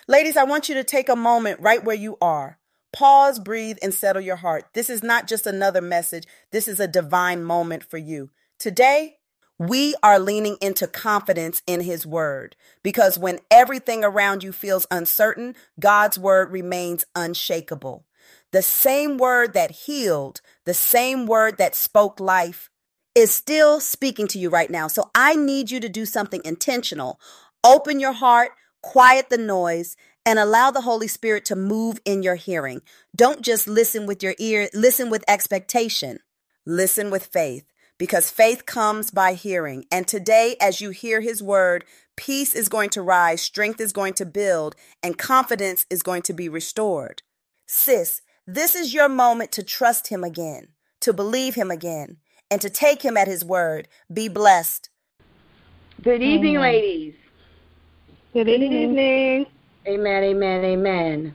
Ladies, I want you to take a moment right where you are. Pause, breathe, and settle your heart. This is not just another message. This is a divine moment for you. Today, we are leaning into confidence in His word because when everything around you feels uncertain, God's word remains unshakable. The same word that healed, the same word that spoke life is still speaking to you right now. So I need you to do something intentional. Open your heart, quiet the noise, and allow the Holy Spirit to move in your hearing. Don't just listen with your ear, listen with expectation. Listen with faith, because faith comes by hearing. And today, as you hear His word, peace is going to rise, strength is going to build, and confidence is going to be restored. Sis, this is your moment to trust Him again, to believe Him again, and to take Him at His word. Be blessed. Good evening, ladies. Good evening. Amen, amen, amen.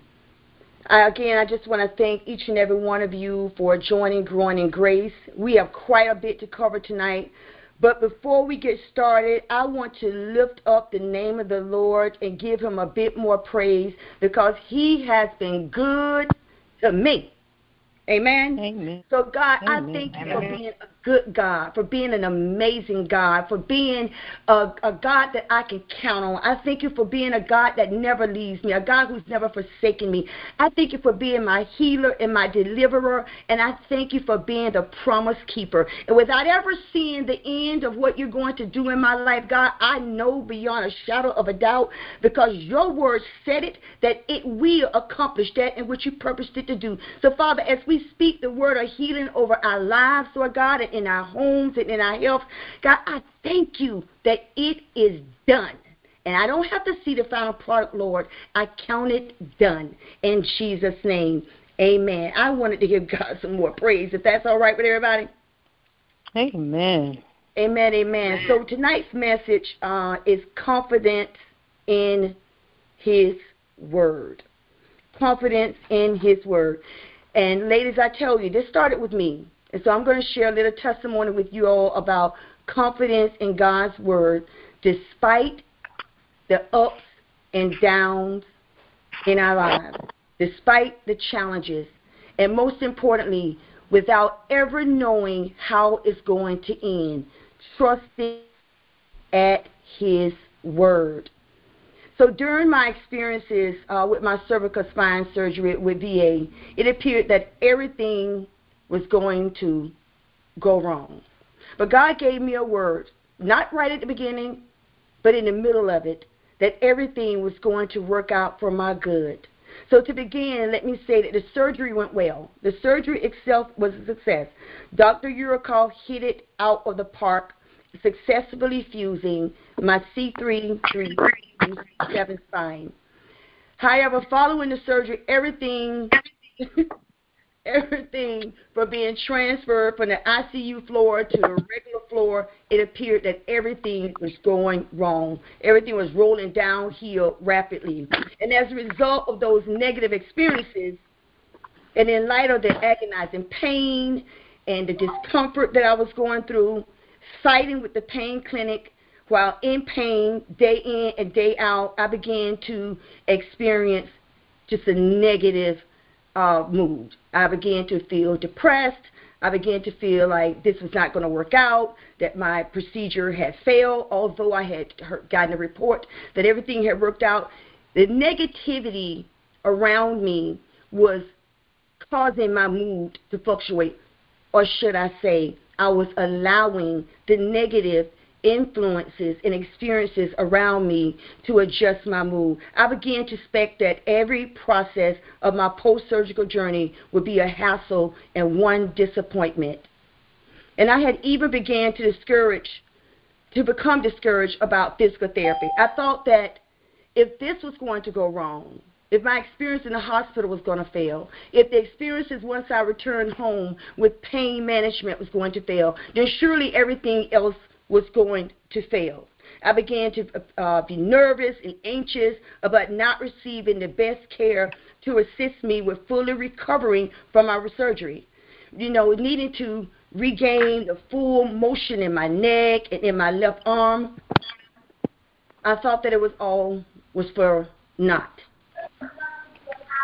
I just want to thank each and every one of you for joining Growing in Grace. We have quite a bit to cover tonight. But before we get started, I want to lift up the name of the Lord and give Him a bit more praise because He has been good to me. Amen. Amen. So, God, Amen. I thank you for being a good God, for being an amazing God, for being a God that I can count on. I thank you for being a God that never leaves me, a God who's never forsaken me. I thank you for being my healer and my deliverer, and I thank you for being the promise keeper. And without ever seeing the end of what you're going to do in my life, God, I know beyond a shadow of a doubt, because your word said it, that it will accomplish that in which you purposed it to do. So, Father, as we speak the word of healing over our lives, Lord God, and in our homes and in our health, God, I thank you that it is done. And I don't have to see the final product, Lord. I count it done. In Jesus' name, amen. I wanted to give God some more praise, if that's all right with everybody. Amen. Amen, amen. So tonight's message is confidence in His word. Confidence in His word. And ladies, I tell you, this started with me. And so I'm going to share a little testimony with you all about confidence in God's word despite the ups and downs in our lives, despite the challenges, and most importantly, without ever knowing how it's going to end, trusting at His word. So during my experiences with my cervical spine surgery with VA, it appeared that everything was going to go wrong. But God gave me a word, not right at the beginning, but in the middle of it, that everything was going to work out for my good. So to begin, let me say that the surgery went well. The surgery itself was a success. Dr. Urakal hit it out of the park, successfully fusing my C3-3-7 spine. However, following the surgery, everything from being transferred from the ICU floor to the regular floor, it appeared that everything was going wrong. Everything was rolling downhill rapidly. And as a result of those negative experiences, and in light of the agonizing pain and the discomfort that I was going through, fighting with the pain clinic while in pain day in and day out, I began to experience just a negative mood. I began to feel depressed. I began to feel like this was not going to work out, that my procedure had failed, although I had gotten a report that everything had worked out. The negativity around me was causing my mood to fluctuate, or should I say, I was allowing the negative influences and experiences around me to adjust my mood. I began to expect that every process of my post-surgical journey would be a hassle and one disappointment. And I had even began to become discouraged about physical therapy. I thought that if this was going to go wrong, if my experience in the hospital was going to fail, if the experiences once I returned home with pain management was going to fail, then surely everything else was going to fail. I began to be nervous and anxious about not receiving the best care to assist me with fully recovering from my surgery. Needing to regain the full motion in my neck and in my left arm. I thought that it was all for naught.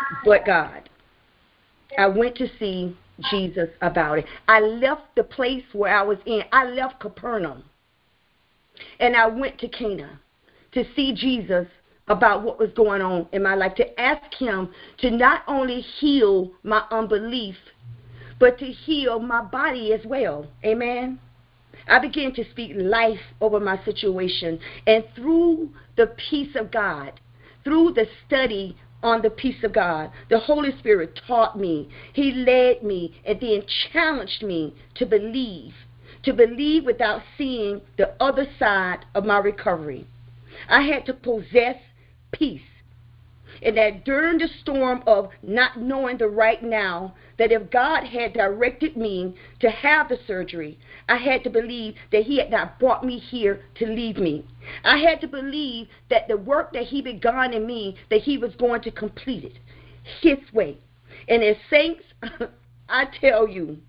but God. I went to see Jesus about it. I left the place where I was in. I left Capernaum. And I went to Cana to see Jesus about what was going on in my life, to ask him to not only heal my unbelief, but to heal my body as well. Amen. I began to speak life over my situation. And through the peace of God, through the study on the peace of God, the Holy Spirit taught me. He led me and then challenged me to believe without seeing the other side of my recovery. I had to possess peace. And that during the storm of not knowing the right now, that if God had directed me to have the surgery, I had to believe that he had not brought me here to leave me. I had to believe that the work that he began in me, that he was going to complete it his way. And as saints, I tell you,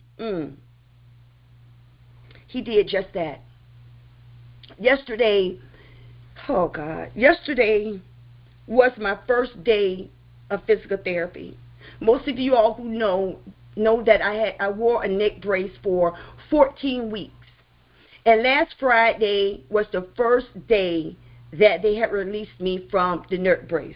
he did just that. Yesterday was my first day of physical therapy. Most of you all who know that I wore a neck brace for 14 weeks. And last Friday was the first day that they had released me from the neck brace.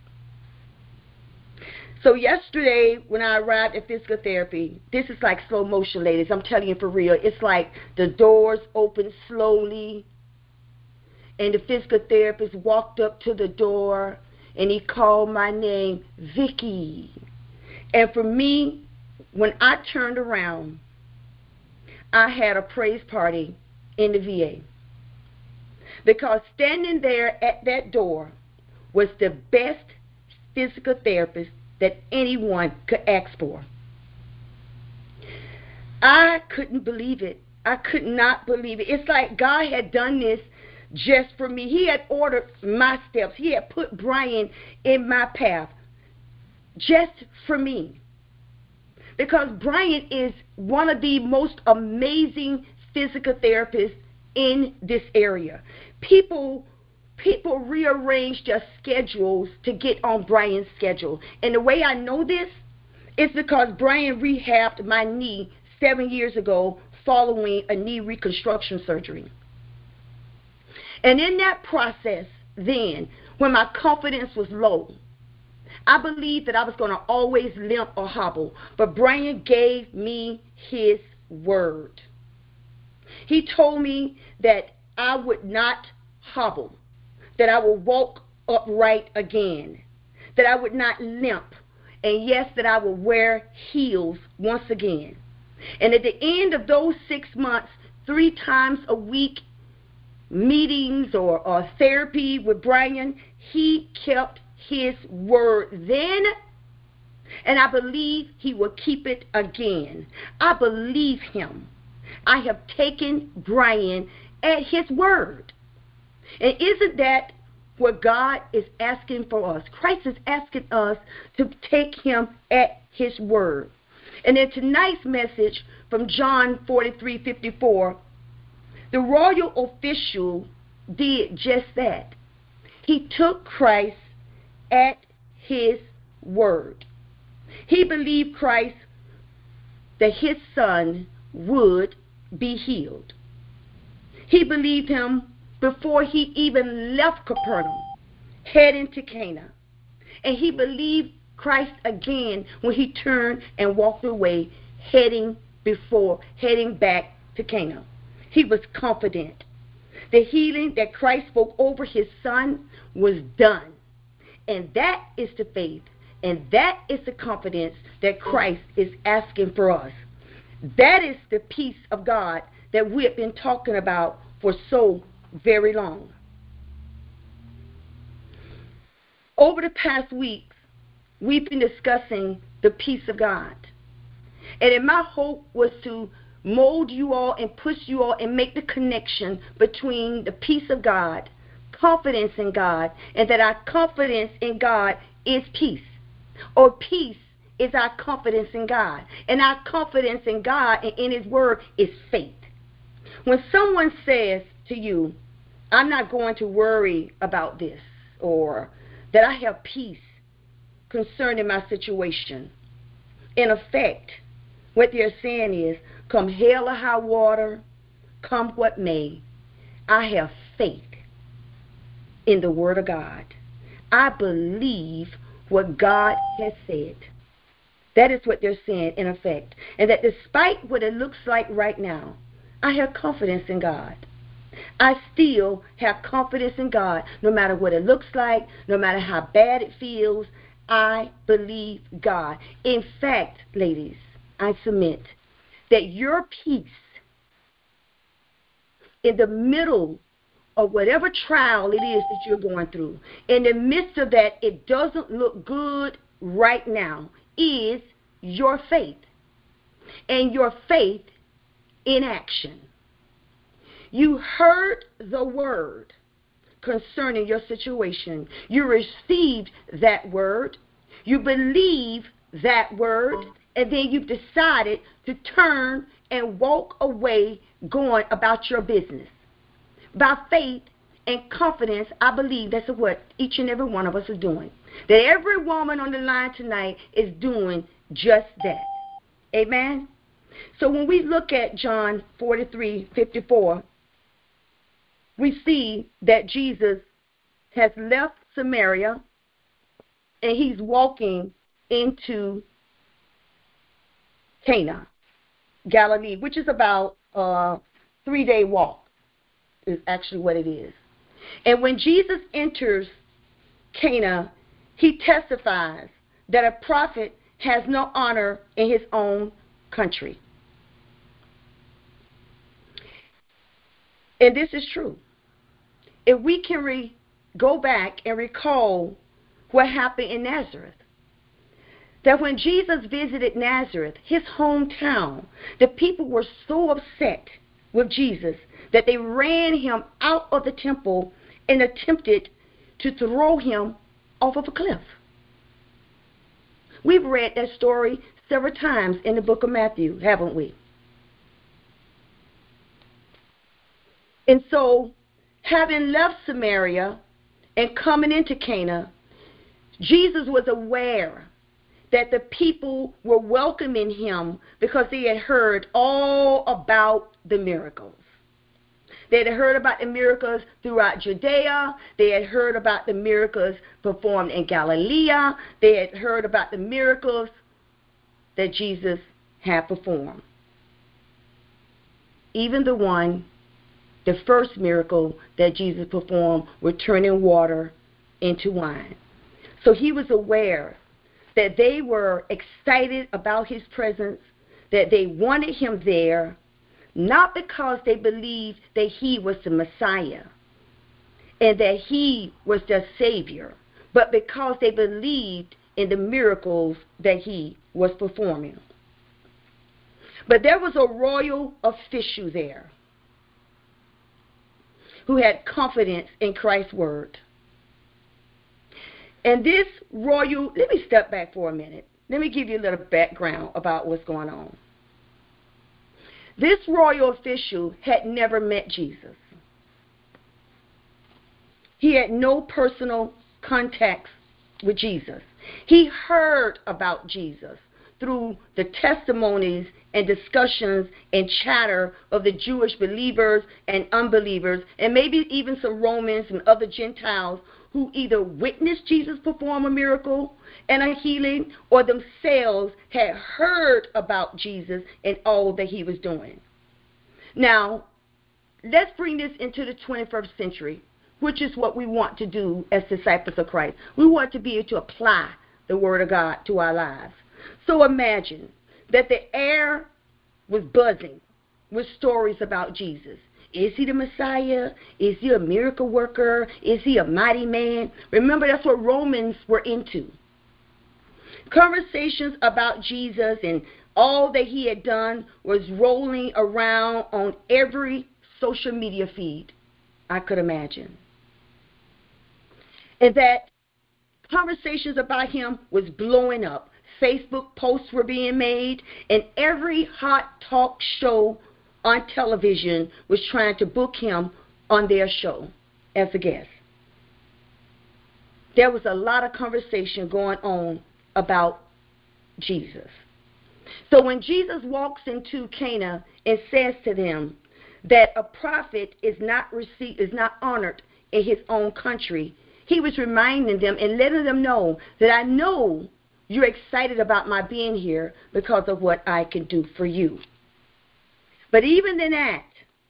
So yesterday when I arrived at physical therapy, this is like slow motion, ladies. I'm telling you for real. It's like the doors opened slowly. And the physical therapist walked up to the door, and he called my name, Vicky. And for me, when I turned around, I had a praise party in the VA. Because standing there at that door was the best physical therapist that anyone could ask for. I couldn't believe it. I could not believe it. It's like God had done this just for me. He had ordered my steps. He had put Brian in my path just for me. Because Brian is one of the most amazing physical therapists in this area. People rearrange their schedules to get on Brian's schedule. And the way I know this is because Brian rehabbed my knee 7 years ago following a knee reconstruction surgery. And in that process, then, when my confidence was low, I believed that I was going to always limp or hobble. But Brian gave me his word. He told me that I would not hobble, that I would walk upright again, that I would not limp, and yes, that I would wear heels once again. And at the end of those 6 months, 3 times a week, meetings or therapy with Brian, he kept his word then, and I believe he will keep it again. I believe him. I have taken Brian at his word. And isn't that what God is asking for us? Christ is asking us to take him at his word. And in tonight's message from John 43:54, the royal official did just that. He took Christ at his word. He believed Christ that his son would be healed. He believed him before he even left Capernaum, heading to Cana. And he believed Christ again when he turned and walked away, heading back to Cana. He was confident. The healing that Christ spoke over his son was done. And that is the faith, and that is the confidence that Christ is asking for us. That is the peace of God that we have been talking about for so very long. Over the past weeks, we've been discussing the peace of God. And my hope was to mold you all and push you all and make the connection between the peace of God, confidence in God, and that our confidence in God is peace. Or peace is our confidence in God. And our confidence in God and in his word is faith. When someone says to you, I'm not going to worry about this, or that I have peace, concerning my situation. In effect, what they're saying is, come hell or high water, come what may, I have faith in the Word of God. I believe what God has said. That is what they're saying in effect. And that despite what it looks like right now, I have confidence in God. I still have confidence in God, no matter what it looks like, no matter how bad it feels. I believe God. In fact, ladies, I submit that your peace in the middle of whatever trial it is that you're going through, in the midst of that, it doesn't look good right now, is your faith. And your faith in action. You heard the word concerning your situation. You received that word. You believe that word. And then you've decided to turn and walk away going about your business. By faith and confidence, I believe that's what each and every one of us is doing. That every woman on the line tonight is doing just that. Amen? So when we look at John 43:54, we see that Jesus has left Samaria and he's walking into Cana, Galilee, which is about a 3-day walk, is actually what it is. And when Jesus enters Cana, he testifies that a prophet has no honor in his own country. And this is true. If we can go back and recall what happened in Nazareth, that when Jesus visited Nazareth, his hometown, the people were so upset with Jesus that they ran him out of the temple and attempted to throw him off of a cliff. We've read that story several times in the book of Matthew, haven't we? And so, having left Samaria and coming into Cana, Jesus was aware that the people were welcoming him because they had heard all about the miracles. They had heard about the miracles throughout Judea. They had heard about the miracles performed in Galilee. They had heard about the miracles that Jesus had performed. Even the first miracle that Jesus performed was turning water into wine. So he was aware that they were excited about his presence, that they wanted him there, not because they believed that he was the Messiah and that he was their Savior, but because they believed in the miracles that he was performing. But there was a royal official there who had confidence in Christ's word. And this royal, let me step back for a minute. Let me give you a little background about what's going on. This royal official had never met Jesus. He had no personal contacts with Jesus. He heard about Jesus through the testimonies and discussions and chatter of the Jewish believers and unbelievers, and maybe even some Romans and other Gentiles who either witnessed Jesus perform a miracle and a healing, or themselves had heard about Jesus and all that he was doing. Now, let's bring this into the 21st century, which is what we want to do as disciples of Christ. We want to be able to apply the Word of God to our lives. So imagine that the air was buzzing with stories about Jesus. Is he the Messiah? Is he a miracle worker? Is he a mighty man? Remember, that's what Romans were into. Conversations about Jesus and all that he had done was rolling around on every social media feed I could imagine. And that conversations about him was blowing up. Facebook posts were being made, and every hot talk show on television was trying to book him on their show as a guest. there was a lot of conversation going on about Jesus. So when Jesus walks into Cana and says to them that a prophet is not honored in his own country, he was reminding them and letting them know that I know you're excited about my being here because of what I can do for you. But even in that,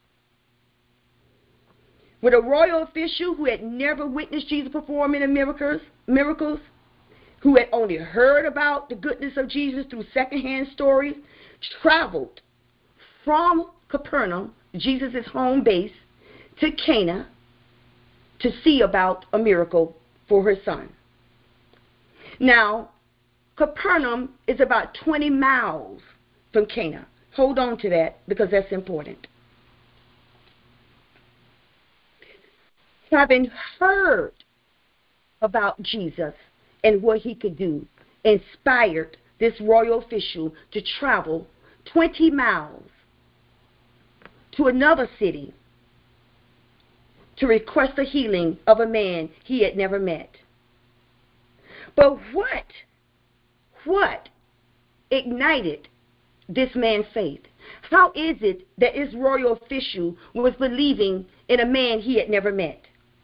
with a royal official who had never witnessed Jesus perform any miracles, who had only heard about the goodness of Jesus through secondhand stories, traveled from Capernaum, Jesus' home base, to Cana to see about a miracle for her son. Now, Capernaum is about 20 miles from Cana. Hold on to that because that's important. Having heard about Jesus and what he could do, inspired this royal official to travel 20 miles to another city to request the healing of a man he had never met. But what ignited this man's faith? How is it that this royal official was believing in a man he had never met?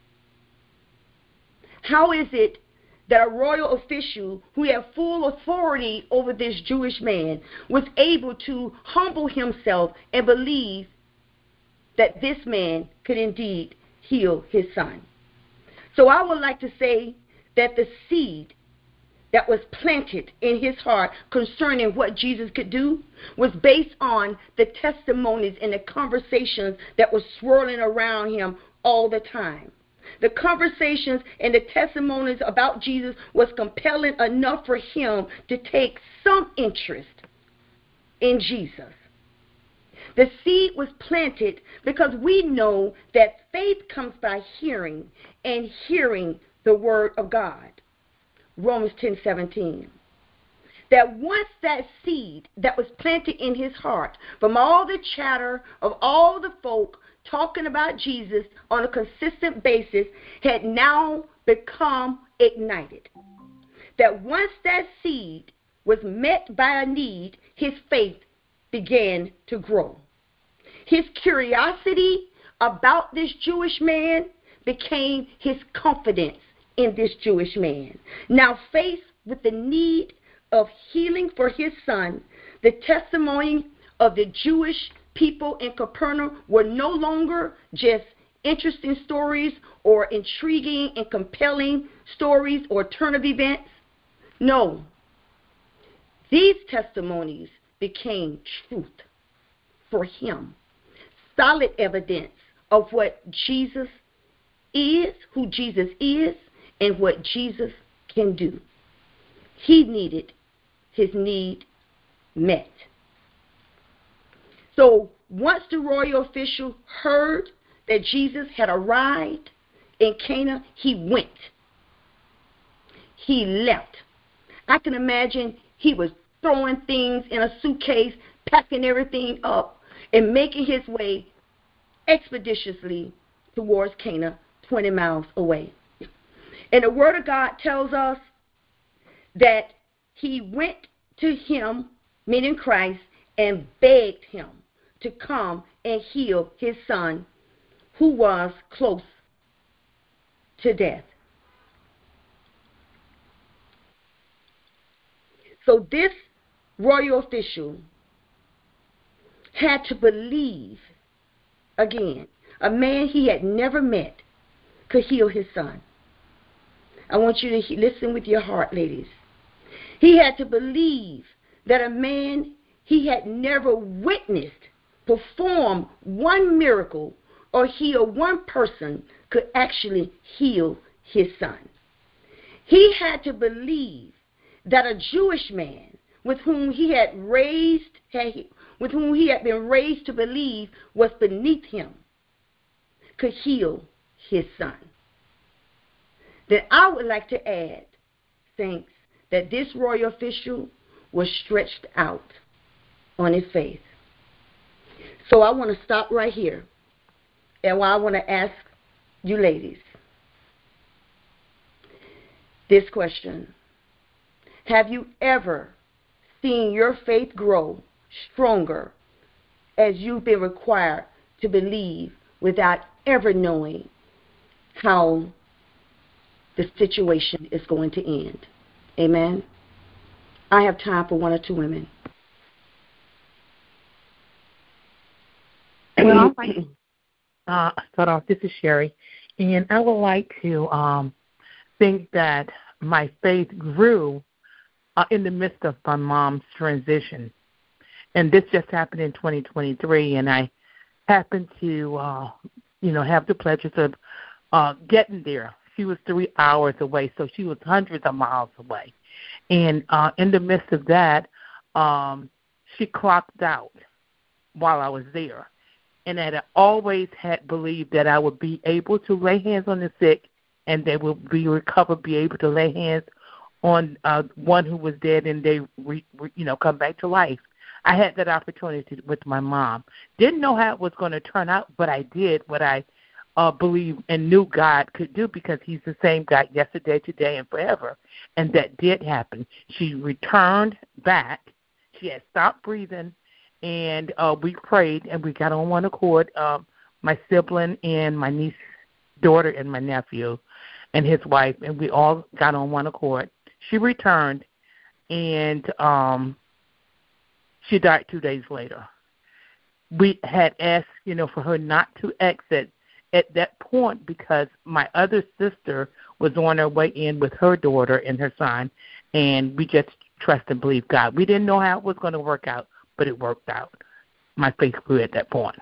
How is it that a royal official who had full authority over this Jewish man was able to humble himself and believe that this man could indeed heal his son? So I would like to say that the seed that was planted in his heart concerning what Jesus could do was based on the testimonies and the conversations that were swirling around him all the time. The conversations and the testimonies about Jesus was compelling enough for him to take some interest in Jesus. The seed was planted because we know that faith comes by hearing, and hearing the word of God. Romans 10:17. That once that seed that was planted in his heart, from all the chatter of all the folk talking about Jesus on a consistent basis, had now become ignited. That once that seed was met by a need, his faith began to grow. His curiosity about this Jewish man became his confidence in this Jewish man. Now faced with the need of healing for his son, the testimony of the Jewish people in Capernaum were no longer just interesting stories or intriguing and compelling stories or turn of events. No. These testimonies became truth for him. Solid evidence of what Jesus is, who Jesus is, and what Jesus can do. He needed his need met. So once the royal official heard that Jesus had arrived in Cana, he went. He left. I can imagine he was throwing things in a suitcase, packing everything up, and making his way expeditiously towards Cana, 20 miles away. And the Word of God tells us that he went to him, meaning Christ, and begged him to come and heal his son, who was close to death. So this royal official had to believe, again, a man he had never met could heal his son. I want you to listen with your heart, ladies. He had to believe that a man he had never witnessed perform one miracle or heal one person could actually heal his son. He had to believe that a Jewish man with whom he had been raised to believe was beneath him could heal his son. Then I would like to add, saints, that this royal official was stretched out on his faith. So I want to stop right here, and I want to ask you ladies, this question. Have you ever seen your faith grow stronger as you've been required to believe without ever knowing how the situation is going to end? Amen. I have time for one or two women. Well, I'd like start off. This is Sherry, and I would like to think that my faith grew in the midst of my mom's transition. And this just happened in 2023, and I happened to, have the pleasure of getting there. She was 3 hours away, so she was hundreds of miles away. And in the midst of that, she clocked out while I was there. And I always had believed that I would be able to lay hands on the sick, and they will be recovered, be able to lay hands on one who was dead, and they, come back to life. I had that opportunity with my mom. Didn't know how it was going to turn out, but I did what I believed and knew God could do, because he's the same God yesterday, today, and forever. And that did happen. She returned back. She had stopped breathing, and we prayed, and we got on one accord, my sibling and my niece's daughter and my nephew and his wife, and we all got on one accord. She returned, and she died 2 days later. We had asked, for her not to exit at that point, because my other sister was on her way in with her daughter and her son, and we just trust and believe God. We didn't know how it was going to work out, but it worked out. My faith grew at that point.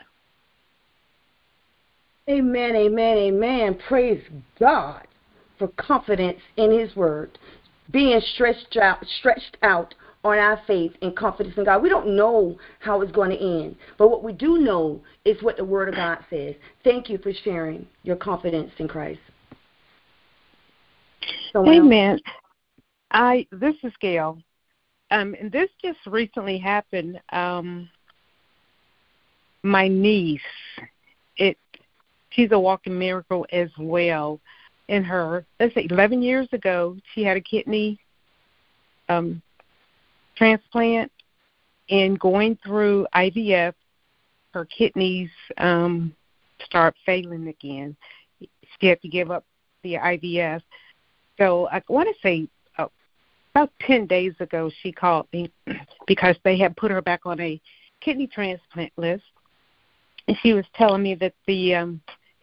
Amen, amen, amen. Praise God for confidence in his word, being stretched out on our faith and confidence in God. We don't know how it's going to end, but what we do know is what the word of God says. Thank you for sharing your confidence in Christ. Amen. This is Gail. And this just recently happened. My niece, she's a walking miracle as well. In her, 11 years ago, she had a kidney transplant, and going through IVF, her kidneys start failing again. She had to give up the IVF. So I want to say about 10 days ago, she called me because they had put her back on a kidney transplant list, and she was telling me that the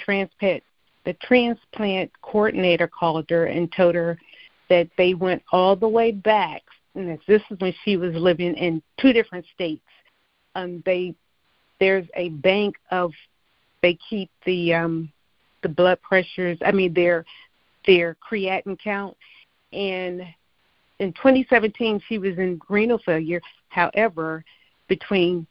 transplant coordinator called her and told her that they went all the way back. And this is when she was living in 2 different states. There's a bank of, they keep the blood pressures. Their creatinine count. And in 2017, she was in renal failure. However, between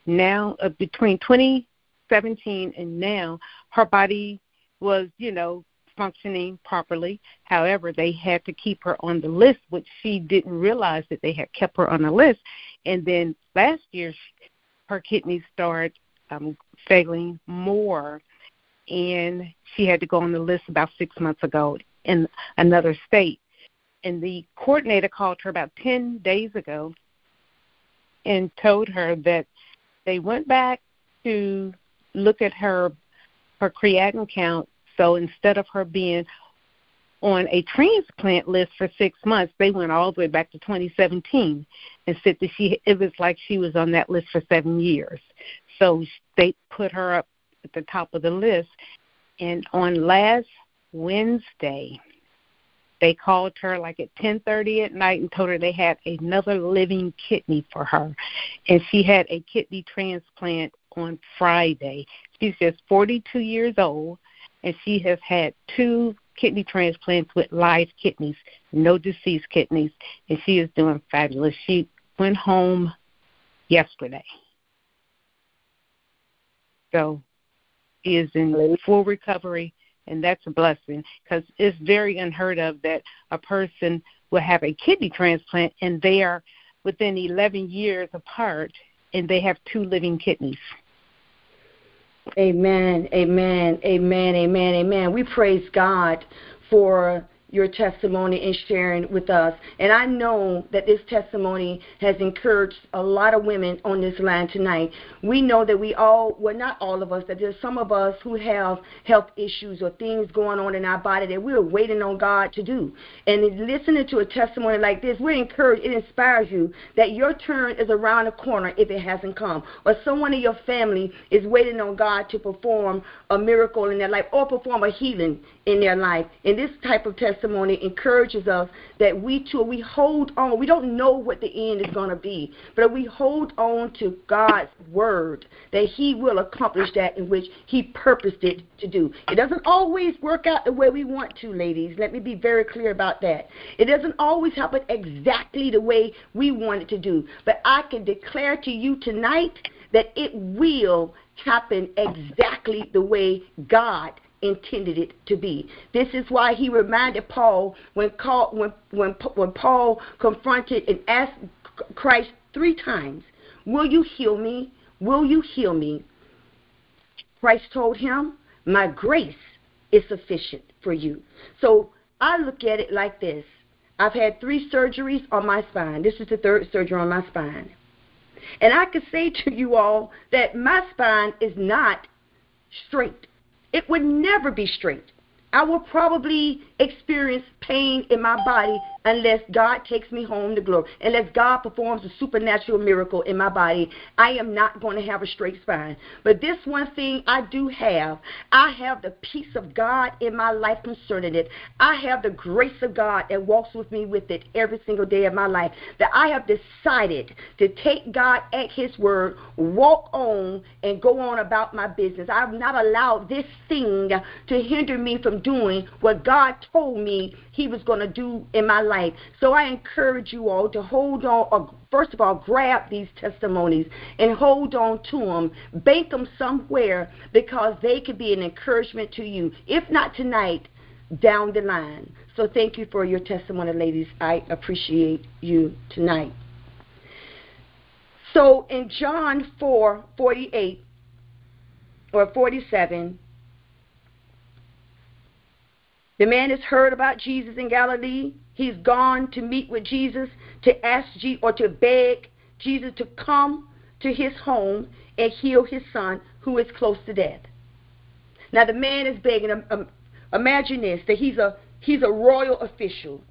2017 and now, her body was, functioning properly. However, they had to keep her on the list, which she didn't realize that they had kept her on the list. And then last year, her kidneys started failing more, and she had to go on the list about 6 months ago in another state. And the coordinator called her about 10 days ago and told her that they went back to look at her creatinine count. So instead of her being on a transplant list for 6 months, they went all the way back to 2017 and said that it was like she was on that list for 7 years. So they put her up at the top of the list. And on last Wednesday, they called her like at 10:30 at night and told her they had another living kidney for her. And she had a kidney transplant on Friday. She's just 42 years old, and she has had 2 kidney transplants with live kidneys, no deceased kidneys, and she is doing fabulous. She went home yesterday. So she is in full recovery, and that's a blessing, because it's very unheard of that a person will have a kidney transplant and they are within 11 years apart and they have 2 living kidneys. Amen, amen, amen, amen, amen. We praise God for your testimony and sharing with us. And I know that this testimony has encouraged a lot of women on this line tonight. We know that we all, well, not all of us, that there's some of us who have health issues or things going on in our body that we're waiting on God to do. And listening to a testimony like this, we're encouraged, it inspires you that your turn is around the corner if it hasn't come. Or someone in your family is waiting on God to perform a miracle in their life or perform a healing in their life. And this type of testimony encourages us that we hold on. We don't know what the end is going to be, but we hold on to God's word that he will accomplish that in which he purposed it to do. It doesn't always work out the way we want to, ladies. Let me be very clear about that. It doesn't always happen exactly the way we want it to do, but I can declare to you tonight that it will happen exactly the way God intended it to be. This is why he reminded Paul when Paul confronted and asked Christ 3 times, will you heal me? Will you heal me? Christ told him, my grace is sufficient for you. So I look at it like this. I've had 3 surgeries on my spine. This is the 3rd surgery on my spine. And I can say to you all that my spine is not straight. It would never be straight. I will probably experience pain in my body unless God takes me home to glory. Unless God performs a supernatural miracle in my body, I am not going to have a straight spine. But this one thing I do have, I have the peace of God in my life concerning it. I have the grace of God that walks with me with it every single day of my life. That I have decided to take God at his word, walk on, and go on about my business. I have not allowed this thing to hinder me from doing what God told me he was going to do in my life. So I encourage you all to hold on, or first of all, grab these testimonies and hold on to them. Bank them somewhere because they could be an encouragement to you. If not tonight, down the line. So thank you for your testimony, ladies. I appreciate you tonight. So in John 4:48 or 47, the man has heard about Jesus in Galilee. He's gone to meet with Jesus, to ask or to beg Jesus to come to his home and heal his son who is close to death. Now the man is begging. Imagine this, that he's a royal official.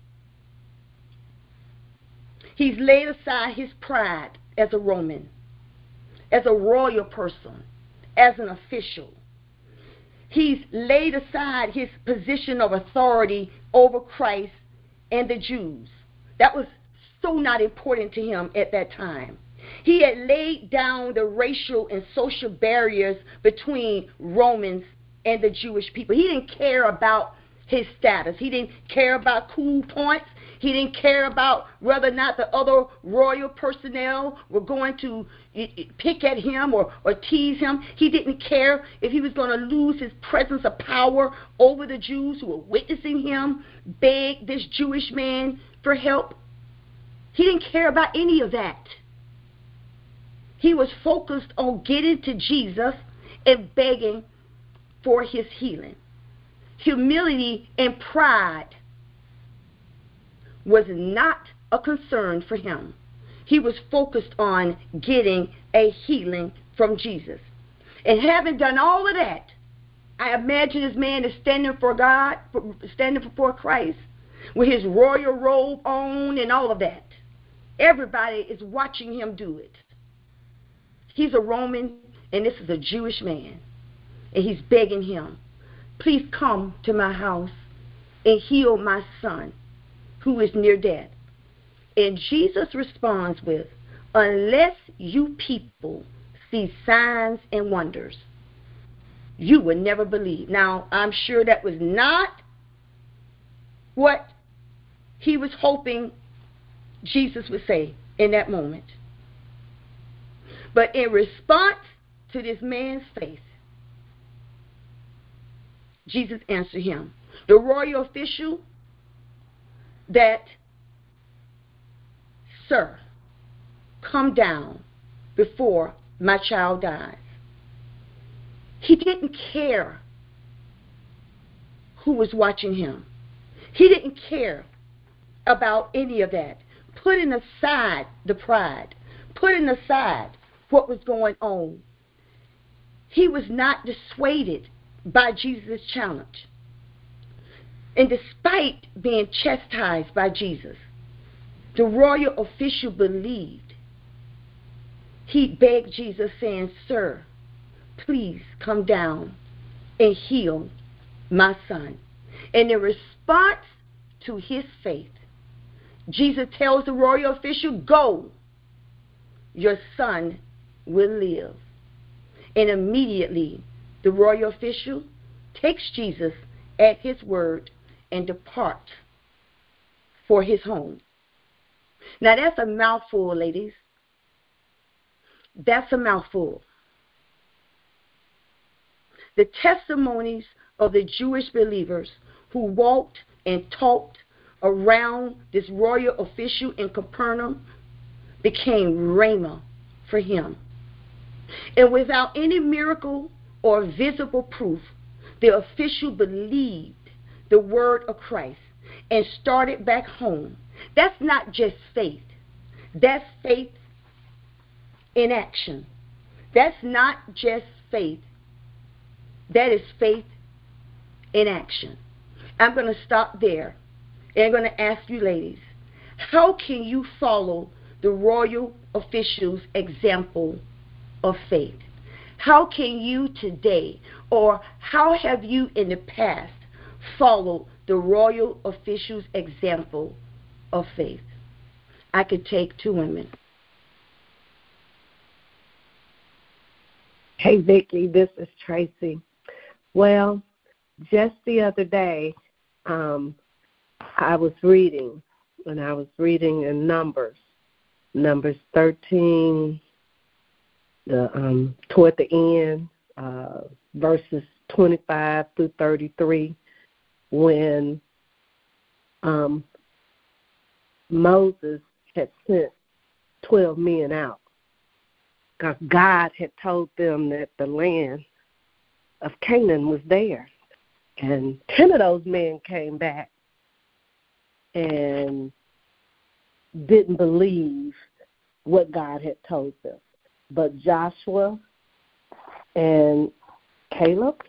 He's laid aside his pride as a Roman, as a royal person, as an official. He's laid aside his position of authority over Christ and the Jews. That was so not important to him at that time. He had laid down the racial and social barriers between Romans and the Jewish people. He didn't care about his status. He didn't care about cool points. He didn't care about whether or not the other royal personnel were going to pick at him or tease him. He didn't care if he was going to lose his presence of power over the Jews who were witnessing him beg this Jewish man for help. He didn't care about any of that. He was focused on getting to Jesus and begging for his healing. Humility and pride was not a concern for him. He was focused on getting a healing from Jesus. And having done all of that, I imagine this man is standing for God, standing before Christ, with his royal robe on and all of that. Everybody is watching him do it. He's a Roman, and this is a Jewish man. And he's begging him, please come to my house and heal my son who is near death. And Jesus responds with, unless you people see signs and wonders, you will never believe. Now, I'm sure that was not what he was hoping Jesus would say in that moment. But in response to this man's faith, Jesus answered him. The royal official that, sir, come down before my child dies. He didn't care who was watching him. He didn't care about any of that. Putting aside the pride, putting aside what was going on, he was not dissuaded by Jesus' challenge. And despite being chastised by Jesus, the royal official believed. He begged Jesus, saying, "Sir, please come down and heal my son." And in response to his faith, Jesus tells the royal official, "Go, your son will live." And immediately the royal official takes Jesus at his word and departs for his home. Now that's a mouthful, ladies. That's a mouthful. The testimonies of the Jewish believers who walked and talked around this royal official in Capernaum became rhema for him. And without any miracle or visible proof, the official believed the word of Christ and started back home. That's not just faith. That's faith in action. That's not just faith. That is faith in action. I'm going to stop there. And I'm going to ask you, ladies, how can you follow the royal official's example of faith? How can you today, or how have you in the past followed the royal official's example of faith? I could take two women. Hey, Vicki, this is Tracy. Well, just the other day, I was reading, and I was reading in Numbers 13, toward the end, verses 25 through 33, when Moses had sent 12 men out, because God had told them that the land of Canaan was there. And 10 of those men came back and didn't believe what God had told them. But Joshua and Caleb,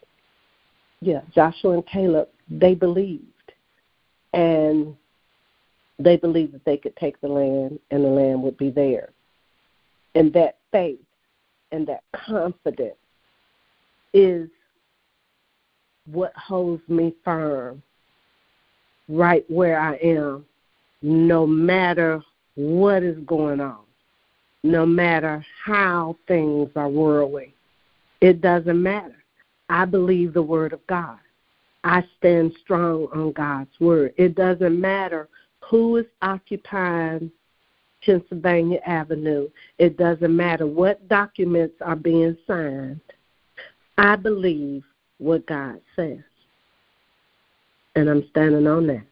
they believed. And they believed that they could take the land and the land would be theirs. And that faith and that confidence is what holds me firm right where I am, no matter what is going on, no matter how things are whirling. It doesn't matter. I believe the word of God. I stand strong on God's word. It doesn't matter who is occupying Pennsylvania Avenue. It doesn't matter what documents are being signed. I believe what God says. And I'm standing on that.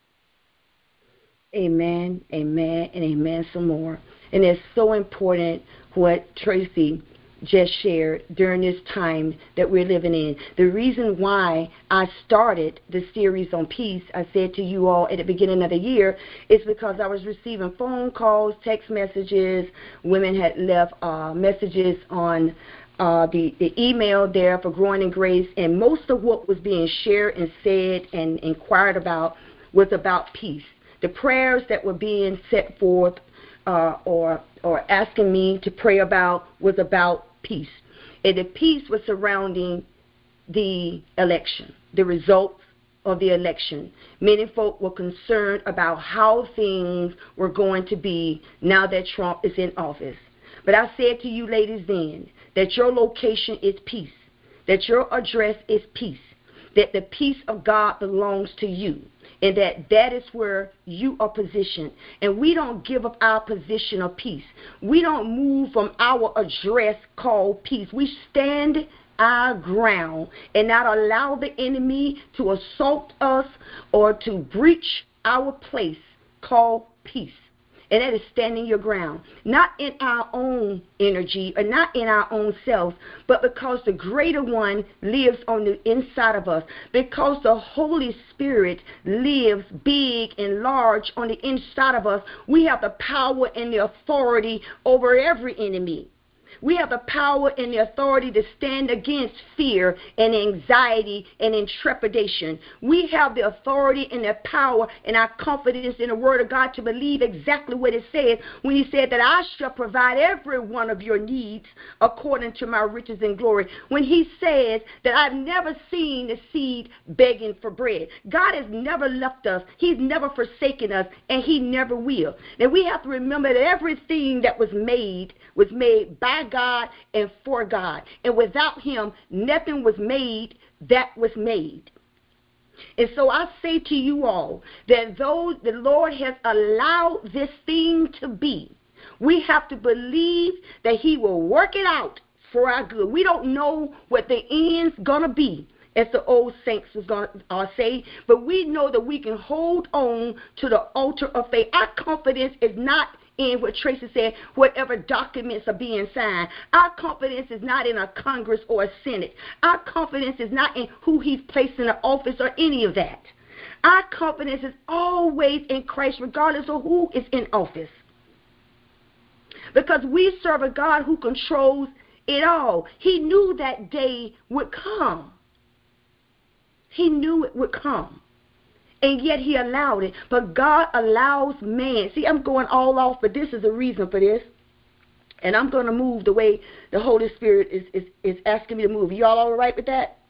Amen, amen, and amen some more. And it's so important what Tracy just shared during this time that we're living in. The reason why I started the series on peace, I said to you all at the beginning of the year, is because I was receiving phone calls, text messages. Women had left messages on the email there for Growing in Grace, and most of what was being shared and said and inquired about was about peace. The prayers that were being set forth or asking me to pray about was about peace. And the peace was surrounding the election, the results of the election. Many folk were concerned about how things were going to be now that Trump is in office. But I said to you ladies then that your location is peace, that your address is peace, that the peace of God belongs to you, and that is where you are positioned. And we don't give up our position of peace. We don't move from our address called peace. We stand our ground and not allow the enemy to assault us or to breach our place called peace. And that is standing your ground, not in our own energy or not in our own self, but because the greater one lives on the inside of us, because the Holy Spirit lives big and large on the inside of us. We have the power and the authority over every enemy. We have the power and the authority to stand against fear and anxiety and intrepidation. We have the authority and the power and our confidence in the Word of God to believe exactly what it says when He said that I shall provide every one of your needs according to my riches and glory. When He says that I've never seen the seed begging for bread. God has never left us. He's never forsaken us, and He never will. And we have to remember that everything that was made by God and for God. And without Him, nothing was made that was made. And so I say to you all that though the Lord has allowed this thing to be, we have to believe that He will work it out for our good. We don't know what the end's going to be, as the old saints was going to say, but we know that we can hold on to the altar of faith. Our confidence is not in what Tracy said, whatever documents are being signed. Our confidence is not in a Congress or a Senate. Our confidence is not in who He's placed in an office or any of that. Our confidence is always in Christ, regardless of who is in office. Because we serve a God who controls it all. He knew that day would come. He knew it would come. And yet He allowed it. But God allows man. See, I'm going all off, but this is a reason for this. And I'm going to move the way the Holy Spirit is asking me to move. You all right with that?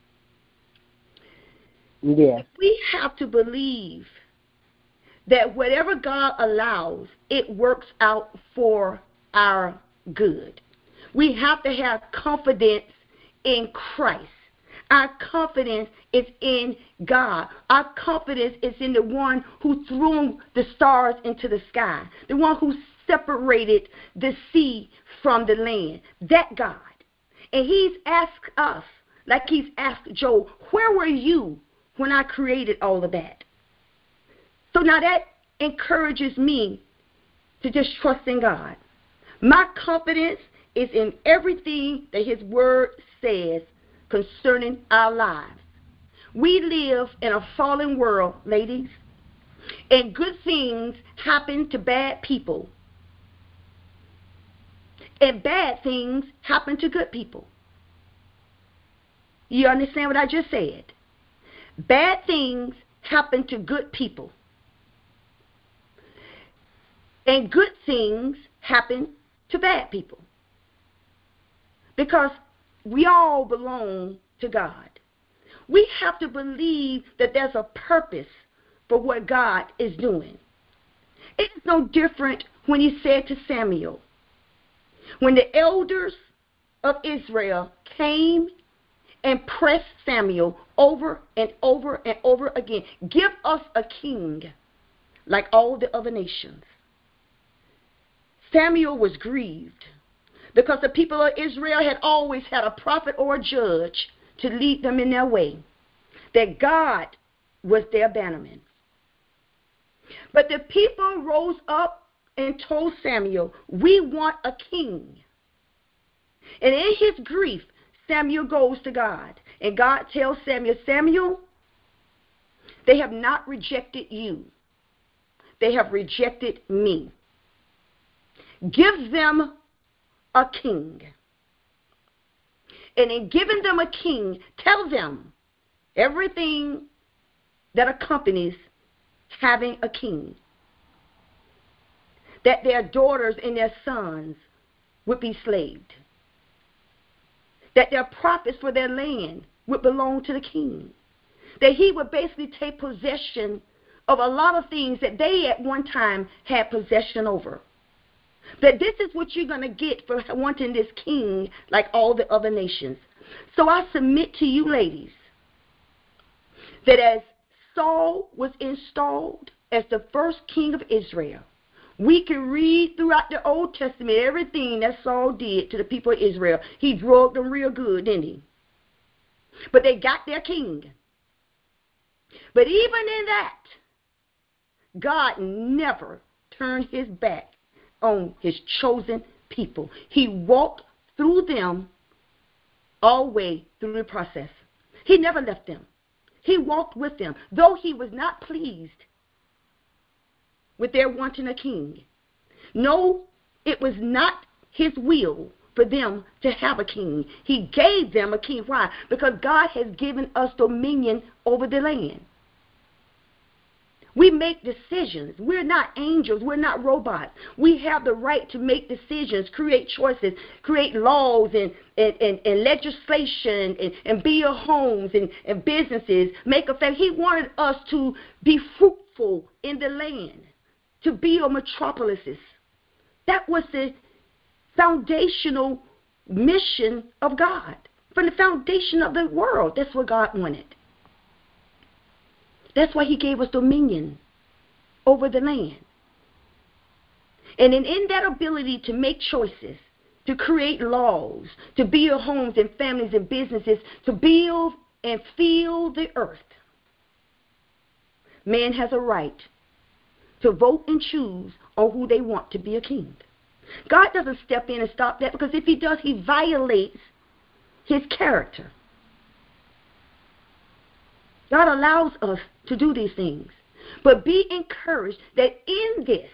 Yes. We have to believe that whatever God allows, it works out for our good. We have to have confidence in Christ. Our confidence is in God. Our confidence is in the one who threw the stars into the sky, the one who separated the sea from the land, that God. And He's asked us, like He's asked Job, where were you when I created all of that? So now that encourages me to just trust in God. My confidence is in everything that His Word says concerning our lives. We live in a fallen world, ladies, and good things happen to bad people, and bad things happen to good people. You understand what I just said? Bad things happen to good people, and good things happen to bad people, because we all belong to God. We have to believe that there's a purpose for what God is doing. It's no different when He said to Samuel, when the elders of Israel came and pressed Samuel over and over and over again, give us a king like all the other nations. Samuel was grieved, because the people of Israel had always had a prophet or a judge to lead them in their way, that God was their bannerman. But the people rose up and told Samuel, we want a king. And in his grief, Samuel goes to God, and God tells Samuel, Samuel, they have not rejected you. They have rejected me. Give them a king. And in giving them a king, tell them everything that accompanies having a king. That their daughters and their sons would be slaved. That their profits for their land would belong to the king. That he would basically take possession of a lot of things that they at one time had possession over. That this is what you're going to get for wanting this king like all the other nations. So I submit to you, ladies, that as Saul was installed as the first king of Israel, we can read throughout the Old Testament everything that Saul did to the people of Israel. He drugged them real good, didn't he? But they got their king. But even in that, God never turn his back on his chosen people. He walked through them all the way through the process. He never left them. He walked with them, though he was not pleased with their wanting a king. No, it was not his will for them to have a king. He gave them a king. Why? Because God has given us dominion over the land. We make decisions. We're not angels. We're not robots. We have the right to make decisions, create choices, create laws and legislation and build homes and businesses, make a family. He wanted us to be fruitful in the land, to build metropolises. That was the foundational mission of God. From the foundation of the world, that's what God wanted. That's why he gave us dominion over the land. And in that ability to make choices, to create laws, to build homes and families and businesses, to build and fill the earth, man has a right to vote and choose on who they want to be a king. God doesn't step in and stop that, because if he does, he violates his character. God allows us to do these things. But be encouraged that in this,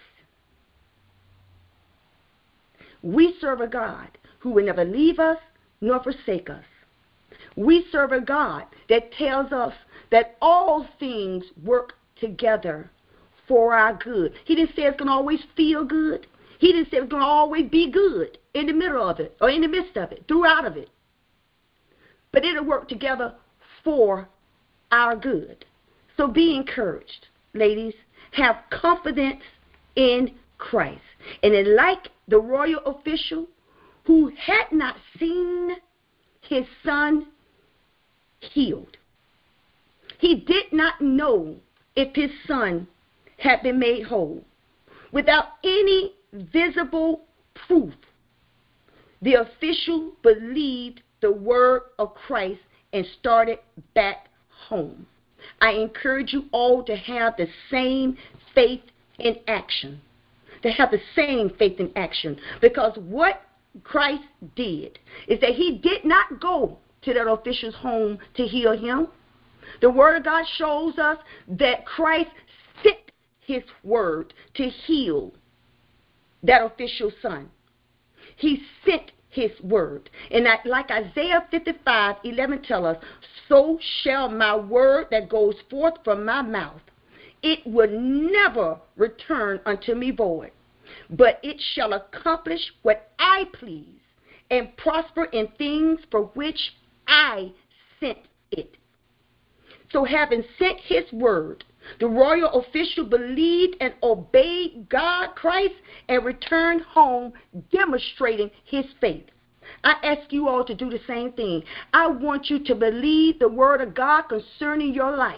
we serve a God who will never leave us nor forsake us. We serve a God that tells us that all things work together for our good. He didn't say it's going to always feel good. He didn't say it's going to always be good in the middle of it or in the midst of it, throughout of it. But it'll work together for our good. So be encouraged, ladies. Have confidence in Christ. And then, like the royal official who had not seen his son healed, he did not know if his son had been made whole. Without any visible proof, the official believed the word of Christ and started back home. I encourage you all to have the same faith in action. To have the same faith in action. Because what Christ did is that he did not go to that official's home to heal him. The word of God shows us that Christ sent his word to heal that official's son. He sent his word. And that, like Isaiah 55:11 tells us, so shall my word that goes forth from my mouth, it will never return unto me void, but it shall accomplish what I please and prosper in things for which I sent it. So having sent his word, the royal official believed and obeyed God, Christ, and returned home demonstrating his faith. I ask you all to do the same thing. I want you to believe the word of God concerning your life.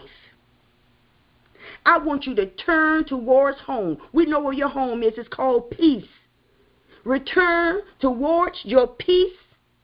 I want you to turn towards home. We know where your home is. It's called peace. Return towards your peace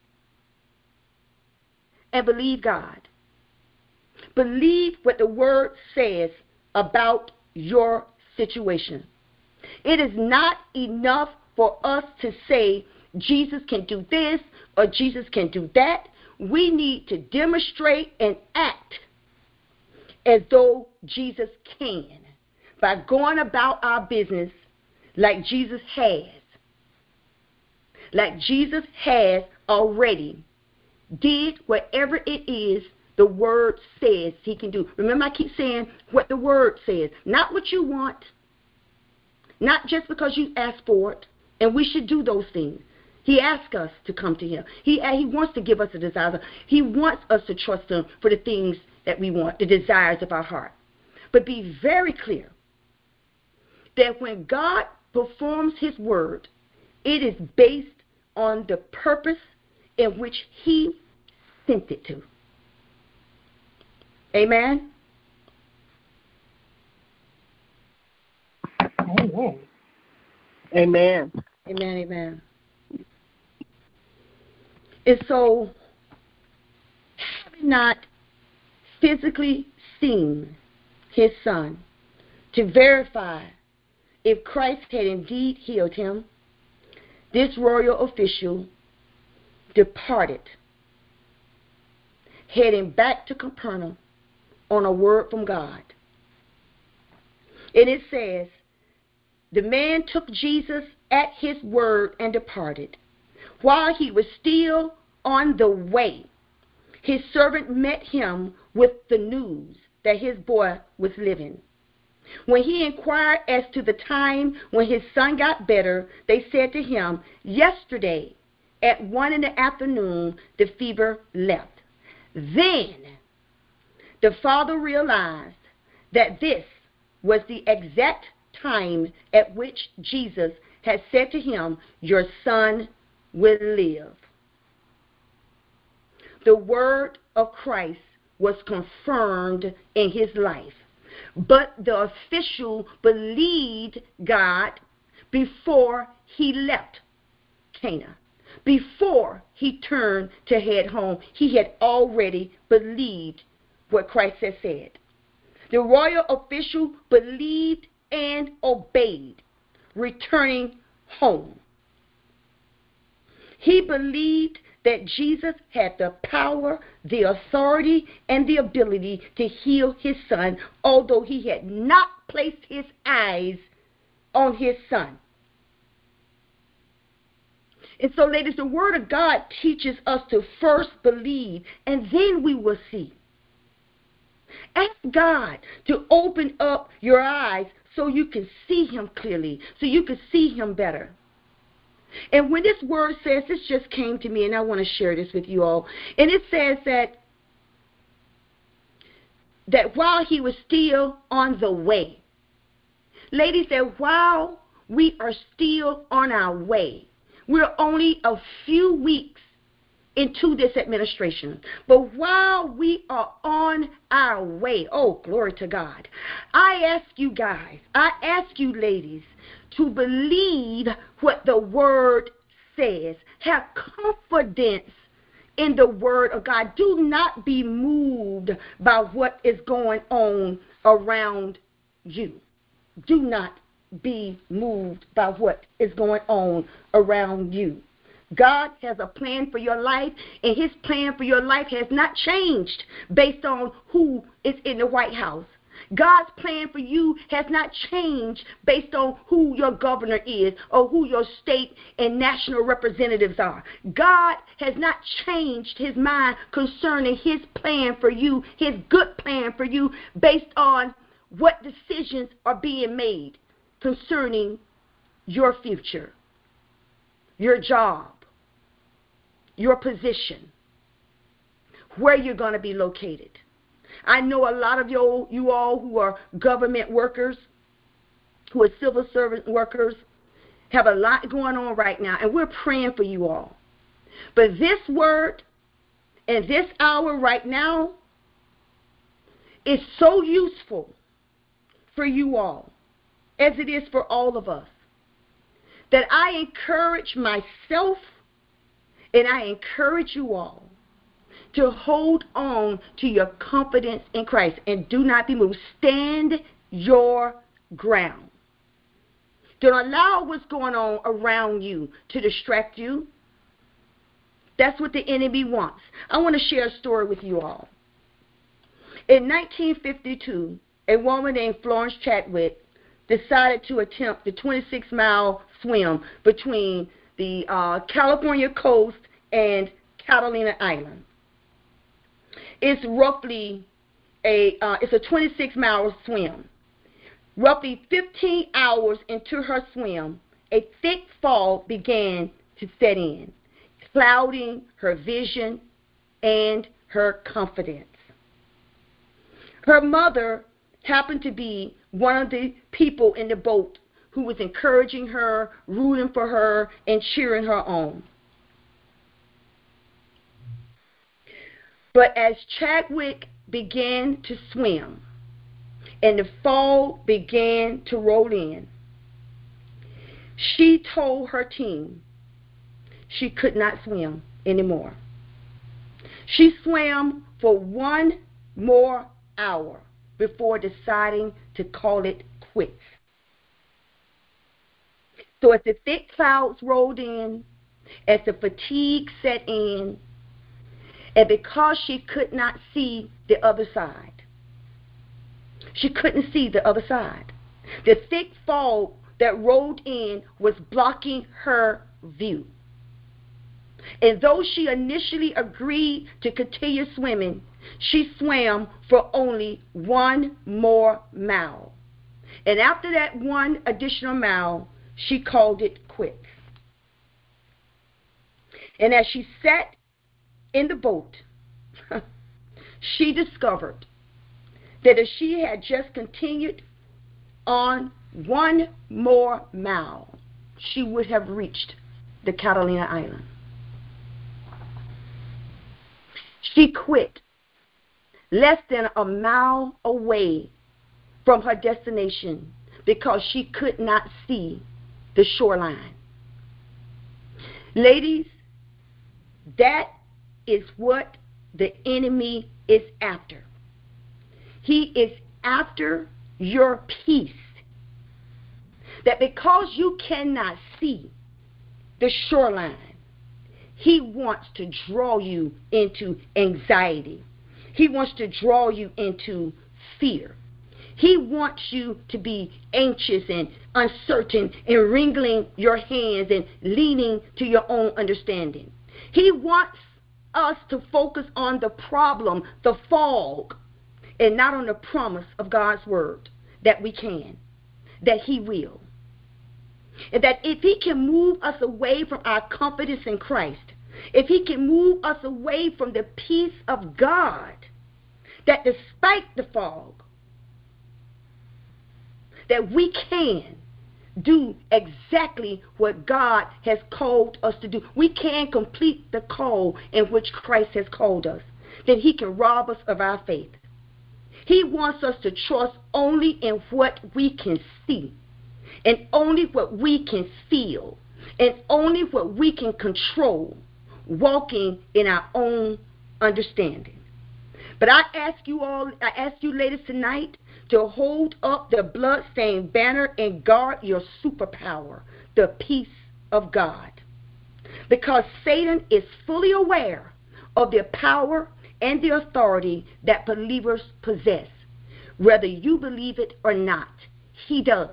and believe God. Believe what the word says about your situation. It is not enough for us to say Jesus can do this or Jesus can do that. We need to demonstrate and act as though Jesus can by going about our business like Jesus has. Like Jesus has already did whatever it is the word says he can do. Remember, I keep saying what the word says, not what you want, not just because you asked for it, and we should do those things. He asks us to come to him. He wants to give us a desire. He wants us to trust him for the things that we want, the desires of our heart. But be very clear that when God performs his word, it is based on the purpose in which he sent it to. Amen? Amen. Amen. Amen, amen. And so, having not physically seen his son to verify if Christ had indeed healed him, this royal official departed, heading back to Capernaum on a word from God. And it says, the man took Jesus at his word and departed. While he was still on the way, his servant met him with the news that his boy was living. When he inquired as to the time when his son got better, they said to him, yesterday at 1 p.m, the fever left. Then the father realized that this was the exact time at which Jesus had said to him, your son will live. The word of Christ was confirmed in his life. But the official believed God before he left Cana. Before he turned to head home, he had already believed what Christ had said. The royal official believed and obeyed, returning home. He believed that Jesus had the power, the authority, and the ability to heal his son, although he had not placed his eyes on his son. And so, ladies, the Word of God teaches us to first believe, and then we will see. Ask God to open up your eyes so you can see him clearly, so you can see him better. And when this word says, this just came to me, and I want to share this with you all. And it says that while he was still on the way, ladies, that while we are still on our way, we're only a few weeks into this administration. But while we are on our way, oh, glory to God, I ask you guys, I ask you ladies, to believe what the word says. Have confidence in the word of God. Do not be moved by what is going on around you. Do not be moved by what is going on around you. God has a plan for your life, and his plan for your life has not changed based on who is in the White House. God's plan for you has not changed based on who your governor is or who your state and national representatives are. God has not changed his mind concerning his plan for you, his good plan for you, based on what decisions are being made concerning your future, your job, your position, where you're going to be located. I know a lot of you all who are government workers, who are civil servant workers, have a lot going on right now, and we're praying for you all. But this word and this hour right now is so useful for you all, as it is for all of us, that I encourage myself and I encourage you all to hold on to your confidence in Christ and do not be moved. Stand your ground. Don't allow what's going on around you to distract you. That's what the enemy wants. I want to share a story with you all. In 1952, a woman named Florence Chadwick decided to attempt the 26-mile swim between the California coast and Catalina Island. It's roughly it's a 26-mile swim. Roughly 15 hours into her swim, a thick fog began to set in, clouding her vision and her confidence. Her mother happened to be one of the people in the boat who was encouraging her, rooting for her, and cheering her on. But as Chadwick began to swim and the fog began to roll in, she told her team she could not swim anymore. She swam for one more hour before deciding to call it quits. So as the thick clouds rolled in, as the fatigue set in, and because she could not see the other side, she couldn't see the other side. The thick fog that rolled in was blocking her view. And though she initially agreed to continue swimming, she swam for only 1 more mile. And after that 1 additional mile, she called it quits. And as she sat in the boat, she discovered that if she had just continued on 1 more mile, she would have reached the Catalina Island. She quit less than a mile away from her destination because she could not see the shoreline. Ladies, that is what the enemy is after. He is after your peace. That because you cannot see the shoreline, he wants to draw you into anxiety. He wants to draw you into fear. He wants you to be anxious and uncertain and wringing your hands and leaning to your own understanding. He wants us to focus on the problem, the fog, and not on the promise of God's word that we can, that he will. And that if he can move us away from our confidence in Christ, if he can move us away from the peace of God, that despite the fog, that we can do exactly what God has called us to do. We can complete the call in which Christ has called us. Then he can rob us of our faith. He wants us to trust only in what we can see, and only what we can feel, and only what we can control, walking in our own understanding. But I ask you ladies tonight to hold up the blood-stained banner and guard your superpower, the peace of God. Because Satan is fully aware of the power and the authority that believers possess. Whether you believe it or not, he does.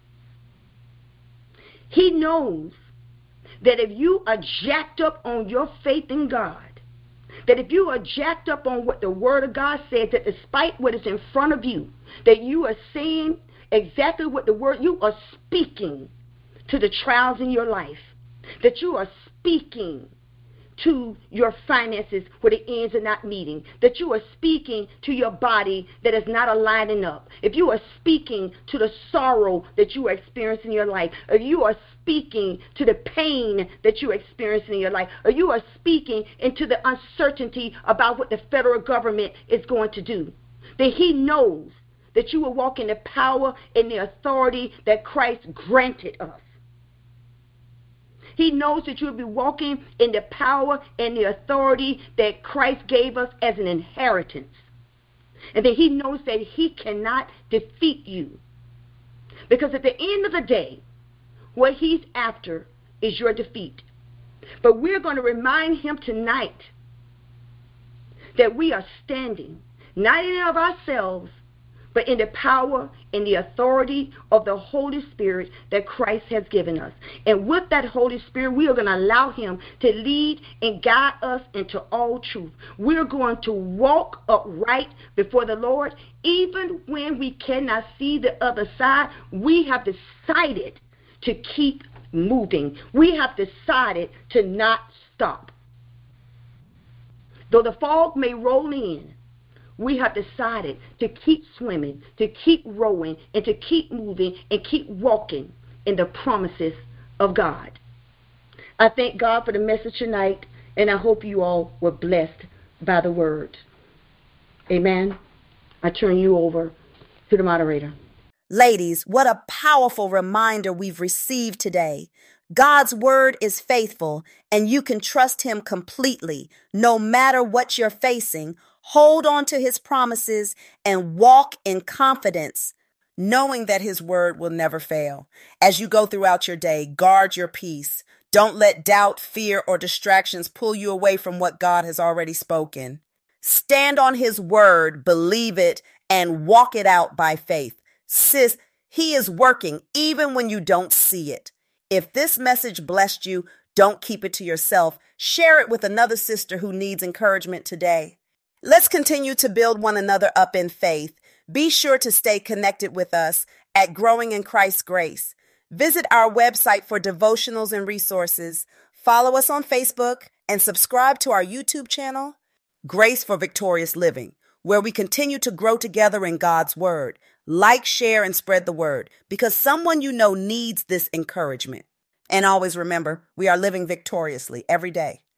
He knows that if you are jacked up on your faith in God, that if you are jacked up on what the Word of God says, that despite what is in front of you, that you are saying exactly what the Word, you are speaking to the trials in your life, that you are speaking to your finances where the ends are not meeting, that you are speaking to your body that is not aligning up, if you are speaking to the sorrow that you are experiencing in your life, or you are speaking to the pain that you are experiencing in your life, or you are speaking into the uncertainty about what the federal government is going to do, that he knows that you will walk in the power and the authority that Christ granted us. He knows that you'll be walking in the power and the authority that Christ gave us as an inheritance. And that he knows that he cannot defeat you. Because at the end of the day, what he's after is your defeat. But we're going to remind him tonight that we are standing, not in and of ourselves, but in the power and the authority of the Holy Spirit that Christ has given us. And with that Holy Spirit, we are going to allow him to lead and guide us into all truth. We're going to walk upright before the Lord. Even when we cannot see the other side, we have decided to keep moving. We have decided to not stop. Though the fog may roll in, we have decided to keep swimming, to keep rowing, and to keep moving and keep walking in the promises of God. I thank God for the message tonight, and I hope you all were blessed by the word. Amen. I turn you over to the moderator. Ladies, what a powerful reminder we've received today. God's word is faithful, and you can trust him completely, no matter what you're facing. Hold on to his promises and walk in confidence, knowing that his word will never fail. As you go throughout your day, guard your peace. Don't let doubt, fear, or distractions pull you away from what God has already spoken. Stand on his word, believe it, and walk it out by faith. Sis, he is working even when you don't see it. If this message blessed you, don't keep it to yourself. Share it with another sister who needs encouragement today. Let's continue to build one another up in faith. Be sure to stay connected with us at Growing in Christ's Grace. Visit our website for devotionals and resources. Follow us on Facebook and subscribe to our YouTube channel, Grace for Victorious Living, where we continue to grow together in God's Word. Like, share, and spread the word because someone you know needs this encouragement. And always remember, we are living victoriously every day.